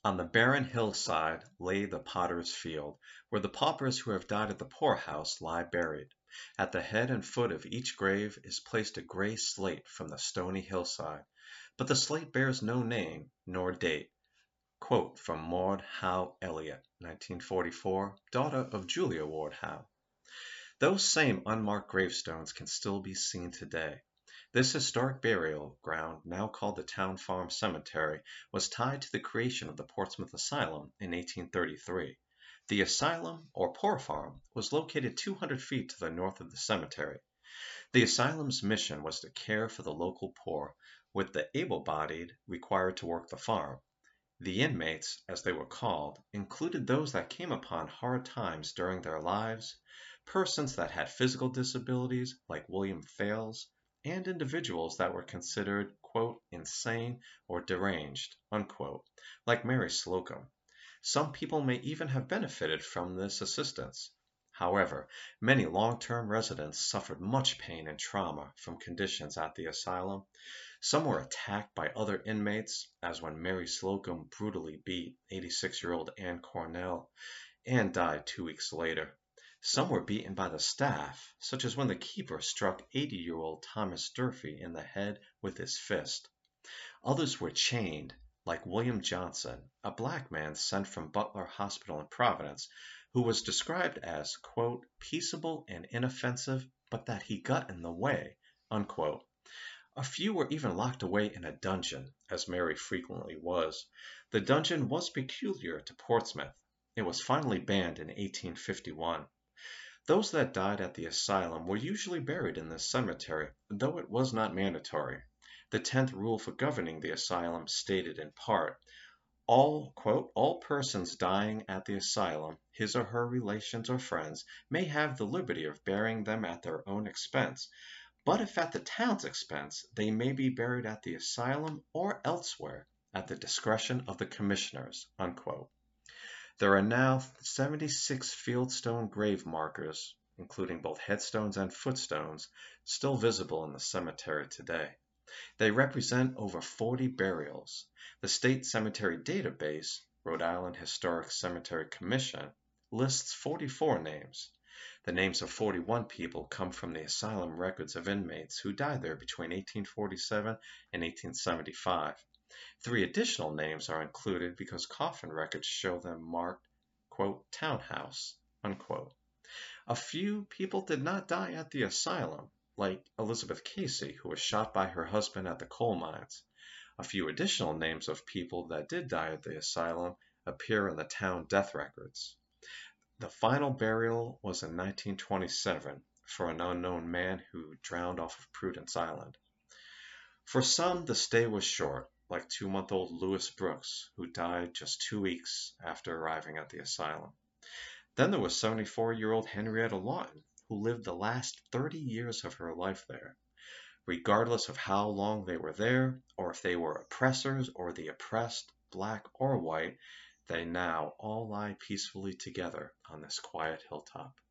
On the barren hillside lay the potter's field, where the paupers who have died at the poorhouse lie buried. At the head and foot of each grave is placed a gray slate from the stony hillside, but the slate bears no name nor date. Quote from Maud Howe Elliott, 1944, daughter of Julia Ward Howe. Those same unmarked gravestones can still be seen today. This historic burial ground, now called the Town Farm Cemetery, was tied to the creation of the Portsmouth Asylum in 1833. The asylum, or poor farm, was located 200 feet to the north of the cemetery. The asylum's mission was to care for the local poor, with the able-bodied required to work the farm. The inmates, as they were called, included those that came upon hard times during their lives, persons that had physical disabilities like William Thales, and individuals that were considered, quote, insane or deranged, unquote, like Mary Slocum. Some people may even have benefited from this assistance. However, many long-term residents suffered much pain and trauma from conditions at the asylum. Some were attacked by other inmates, as when Mary Slocum brutally beat 86-year-old Ann Cornell and died 2 weeks later. Some were beaten by the staff, such as when the keeper struck 80-year-old Thomas Durfee in the head with his fist. Others were chained, like William Johnson, a black man sent from Butler Hospital in Providence, who was described as, quote, peaceable and inoffensive, but that he got in the way, unquote. A few were even locked away in a dungeon, as Mary frequently was. The dungeon was peculiar to Portsmouth. It was finally banned in 1851. Those that died at the asylum were usually buried in this cemetery, though it was not mandatory. The 10th rule for governing the asylum stated in part, all persons dying at the asylum, his or her relations or friends, may have the liberty of burying them at their own expense, but if at the town's expense, they may be buried at the asylum or elsewhere at the discretion of the commissioners, unquote. There are now 76 fieldstone grave markers, including both headstones and footstones, still visible in the cemetery today. They represent over 40 burials. The State Cemetery Database, Rhode Island Historic Cemetery Commission, lists 44 names. The names of 41 people come from the asylum records of inmates who died there between 1847 and 1875. 3 additional names are included because coffin records show them marked, quote, townhouse, unquote. A few people did not die at the asylum, like Elizabeth Casey, who was shot by her husband at the coal mines. A few additional names of people that did die at the asylum appear in the town death records. The final burial was in 1927 for an unknown man who drowned off of Prudence Island. For some, the stay was short, like 2-month-old Louis Brooks, who died just 2 weeks after arriving at the asylum. Then there was 74-year-old Henrietta Lawton, who lived the last 30 years of her life there. Regardless of how long they were there, or if they were oppressors or the oppressed, black or white, they now all lie peacefully together on this quiet hilltop.